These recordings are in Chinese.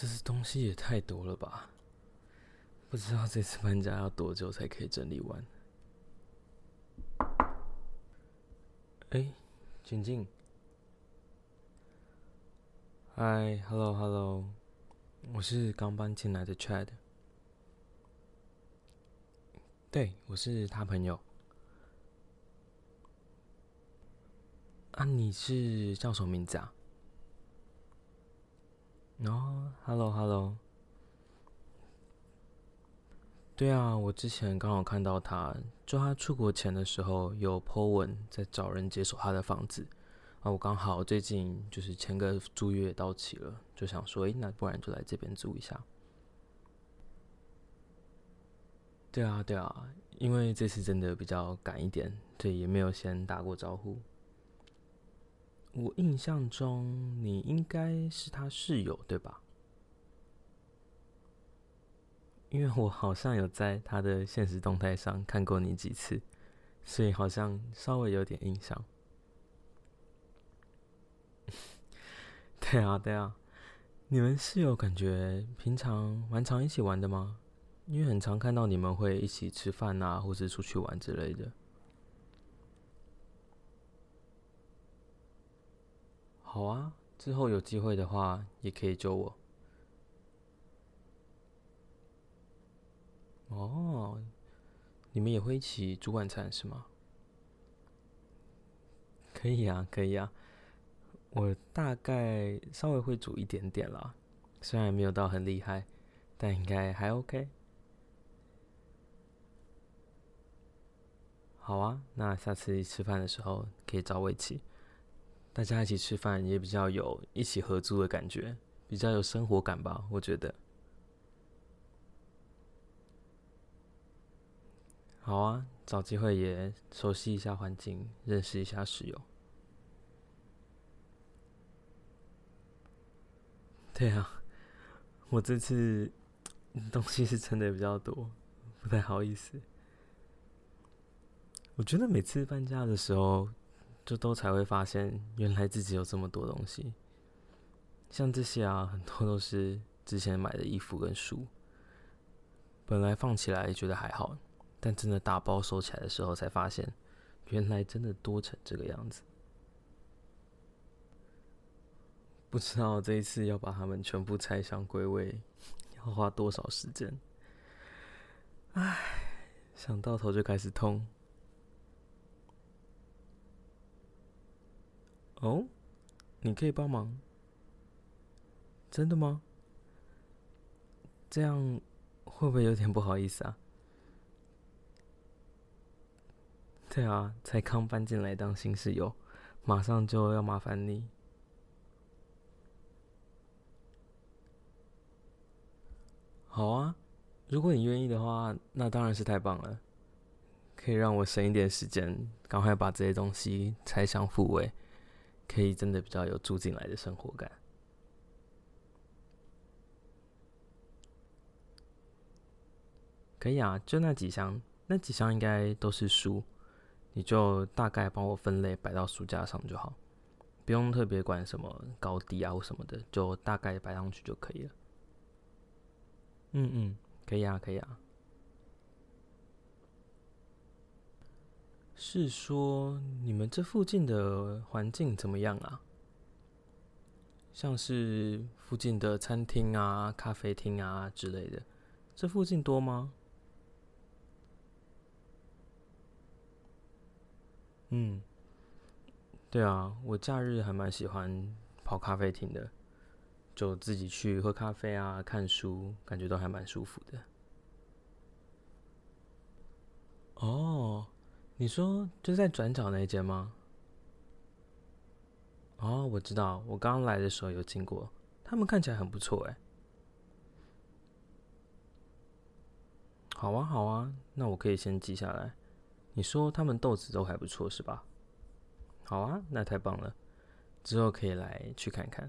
这次东西也太多了吧？不知道这次搬家要多久才可以整理完。静静，嗨，hello，我是刚搬进来的 Chad。对，我是他朋友。啊，你是叫什么名字啊？哦，hello。对啊，我之前刚好看到他，就他出国前的时候有 po 文在找人接手他的房子。啊，我刚好最近就是前个租约到期了，就想说，那不然就来这边租一下。对啊，因为这次真的比较赶一点，对，也没有先打过招呼。我印象中你应该是他室友对吧？因为我好像有在他的现实动态上看过你几次，所以好像稍微有点印象。对啊，你们室友感觉平常蛮常一起玩的吗？因为很常看到你们会一起吃饭啊，或是出去玩之类的。好啊，之后有机会的话也可以揪我。哦，你们也会一起煮晚餐是吗？可以啊，我大概稍微会煮一点点啦，虽然没有到很厉害，但应该还 OK。好啊，那下次吃饭的时候可以找我一起，大家一起吃饭也比较有一起合租的感觉，比较有生活感吧，我觉得。好啊，找机会也熟悉一下环境，认识一下室友。对啊，我这次东西是真的比较多，不太好意思。我觉得每次搬家的时候，就都才会发现，原来自己有这么多东西。像这些啊，很多都是之前买的衣服跟书，本来放起来觉得还好，但真的打包收起来的时候，才发现，原来真的多成这个样子。不知道这一次要把它们全部拆箱归位，要花多少时间？想到头就开始痛。哦，你可以帮忙？真的吗？这样会不会有点不好意思啊？对啊，才刚搬进来当新室友，马上就要麻烦你。好啊，如果你愿意的话，那当然是太棒了，可以让我省一点时间，赶快把这些东西拆箱复位，可以真的比较有住进来的生活感。可以啊，就那几箱，那几箱应该都是书，你就大概帮我分类摆到书架上就好，不用特别管什么高低啊或什么的，就大概摆上去就可以了。嗯，可以啊。是说你们这附近的环境怎么样啊？像是附近的餐厅啊、咖啡厅啊之类的，这附近多吗？嗯，对啊，我假日还蛮喜欢跑咖啡厅的，就自己去喝咖啡啊、看书，感觉都还蛮舒服的。哦，你说就在转角那一间吗？哦，我知道，我刚刚来的时候有经过，他们看起来很不错哎。好啊，那我可以先记下来。你说他们豆子都还不错是吧？好啊，那太棒了，之后可以来去看看。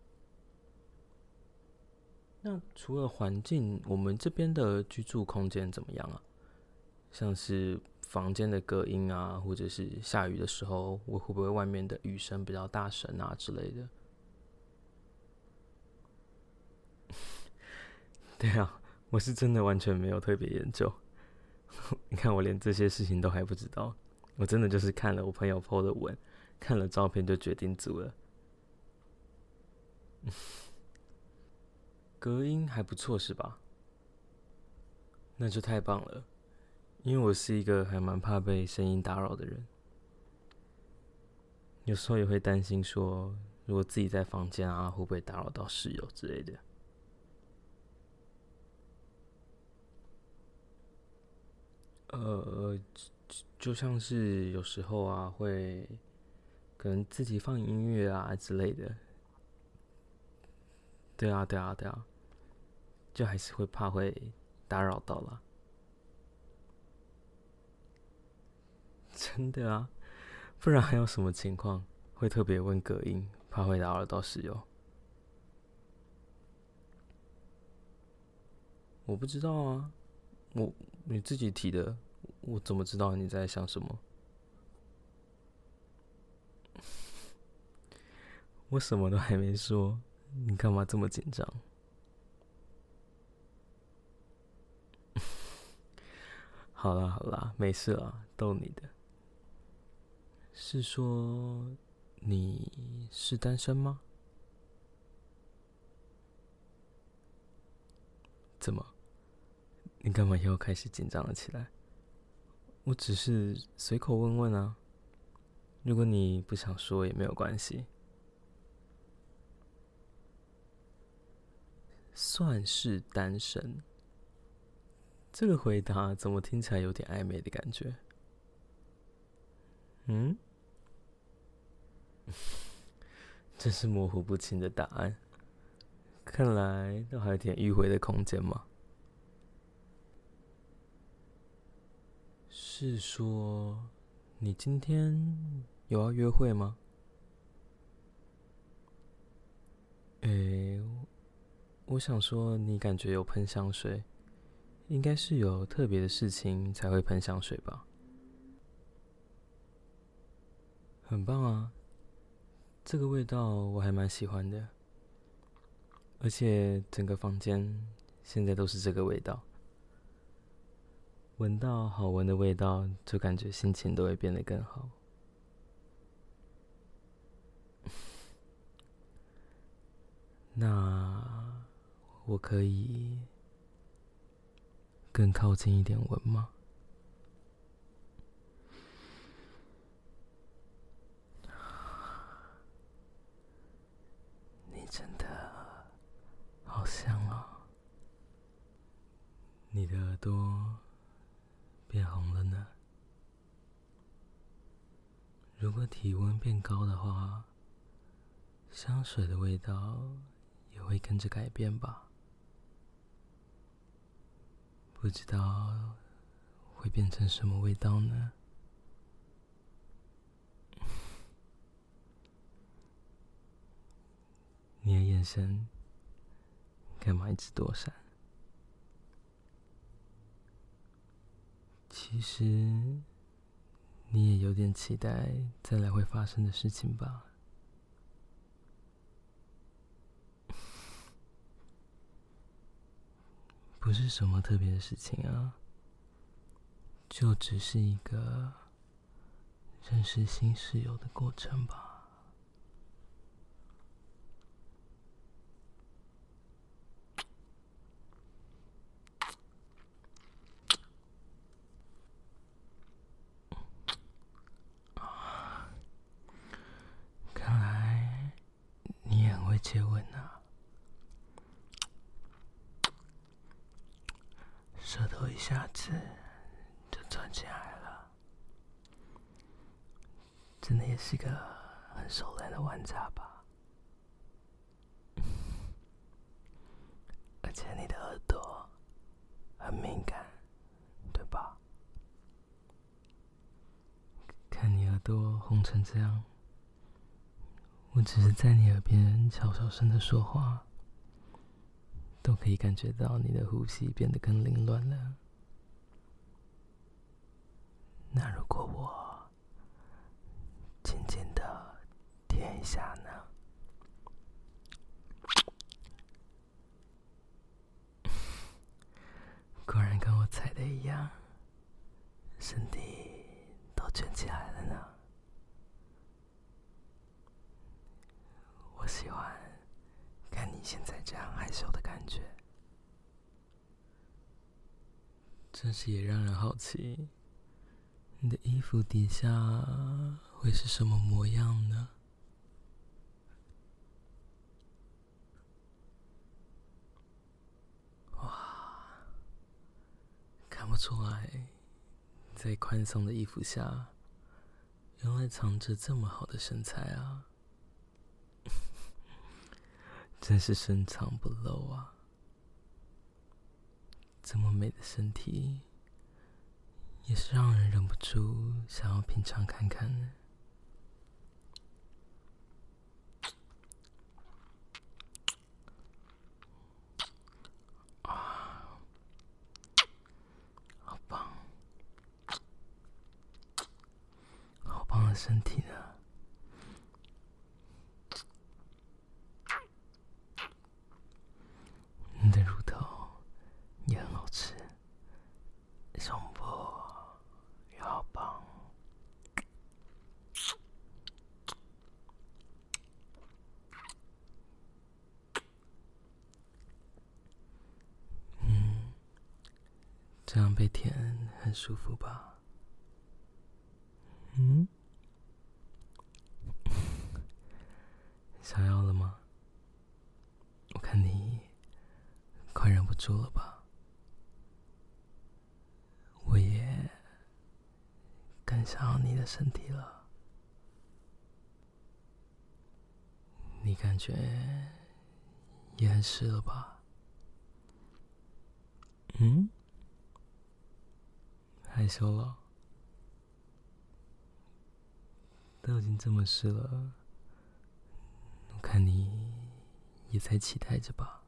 那除了环境，我们这边的居住空间怎么样啊？像是房间的隔音啊，或者是下雨的时候，我会不会外面的雨声比较大声啊之类的？ 对啊，我是真的完全没有特别研究。你看，我连这些事情都还不知道，我真的就是看了我朋友 po 的文，看了照片就决定组了。隔音还不错是吧？那就太棒了，因为我是一个还蛮怕被声音打扰的人，有时候也会担心说，如果自己在房间啊，会不会打扰到室友之类的。就像是有时候啊，会可能自己放音乐啊之类的。对啊，对啊，对啊，就还是会怕会打扰到啦。真的啊，不然还有什么情况会特别问隔音，怕会打扰到室友？我不知道啊，你自己提的，我怎么知道你在想什么？我什么都还没说，你干嘛这么紧张？好啦好啦，没事啦，逗你的。是说你是单身吗？怎么？你干嘛又开始紧张了起来？我只是随口问问啊，如果你不想说也没有关系。算是单身，这个回答怎么听起来有点暧昧的感觉？嗯，真是模糊不清的答案，看来都还有点迂回的空间嘛。是说你今天有要约会吗？诶，我想说你感觉有喷香水，应该是有特别的事情才会喷香水吧？很棒啊，这个味道我还蛮喜欢的，而且整个房间现在都是这个味道，闻到好闻的味道，就感觉心情都会变得更好。那我可以更靠近一点闻吗？你真的好香啊！你的耳朵变红了呢。如果体温变高的话，香水的味道也会跟着改变吧？不知道会变成什么味道呢？你的眼神干嘛一直躲闪？其实你也有点期待再来会发生的事情吧？不是什么特别的事情啊，就只是一个认识新室友的过程吧。看来你也很会接吻啊，舌头一下子就钻进来了，真的也是个很熟练的玩家吧？而且你的耳朵很敏感，对吧？看你耳朵红成这样，我只是在你耳边悄悄声的说话，都可以感觉到你的呼吸变得更凌乱了。那如果我轻轻的舔一下呢？ 身体都卷起来了呢。我喜欢看你现在这样害羞的感觉，真是也让人好奇，你的衣服底下会是什么模样呢？哇，看不出来，在宽松的衣服下，原来藏着这么好的身材啊！真是深藏不露啊！这么美的身体，也是让人忍不住想要品尝看看呢。好棒，好棒的身体呢！你的乳头也很好吃，胸部也好棒。这样被舔很舒服吧？想要了吗？我看你快忍不住了吧？我也更想要你的身体了。你感觉也很湿了吧？害羞了？都已经这么湿了，我看你也在期待着吧？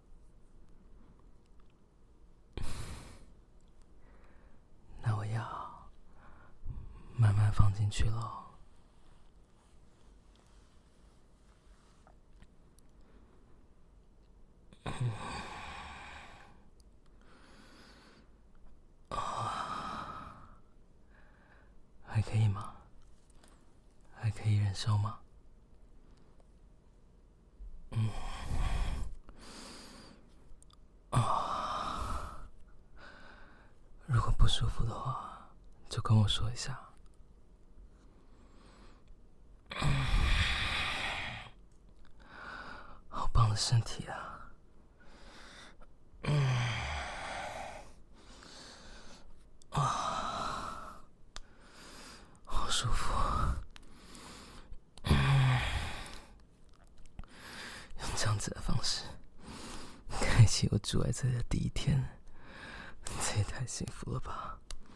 那我要慢慢放进去了。还可以吗？还可以忍受吗？如果不舒服的话，就跟我说一下。好棒的身体啊！好舒服。用这样子的方式开启我住在这里的第一天，这也太幸福了吧！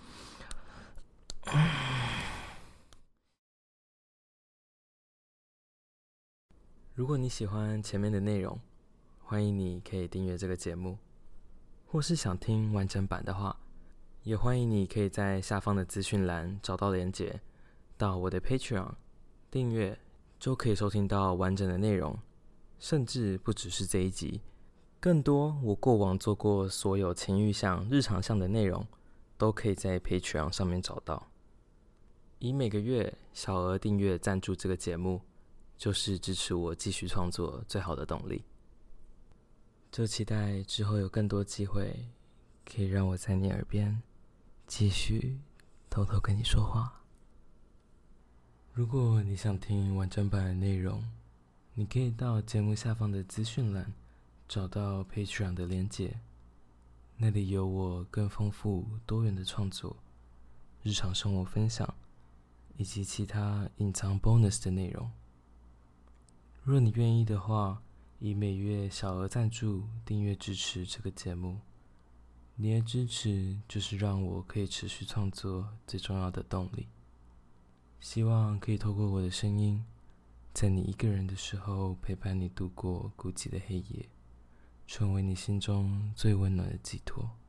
如果你喜欢前面的内容，欢迎你可以订阅这个节目，或是想听完整版的话，也欢迎你可以在下方的资讯栏找到连结，到我的 Patreon 订阅，就可以收听到完整的内容，甚至不只是这一集，更多我过往做过所有情欲项、日常项的内容，都可以在 Patreon 上面找到。以每个月小额订阅赞助这个节目，就是支持我继续创作最好的动力。就期待之后有更多机会，可以让我在你耳边继续偷偷跟你说话。如果你想听完整版的内容，你可以到节目下方的资讯栏找到 Patreon 的连结，那里有我更丰富多元的创作、日常生活分享以及其他隐藏 bonus 的内容。若你愿意的话，以每月小额赞助订阅支持这个节目，你的支持就是让我可以持续创作最重要的动力。希望可以透过我的声音，在你一个人的时候陪伴你度过孤寂的黑夜，成为你心中最温暖的寄托。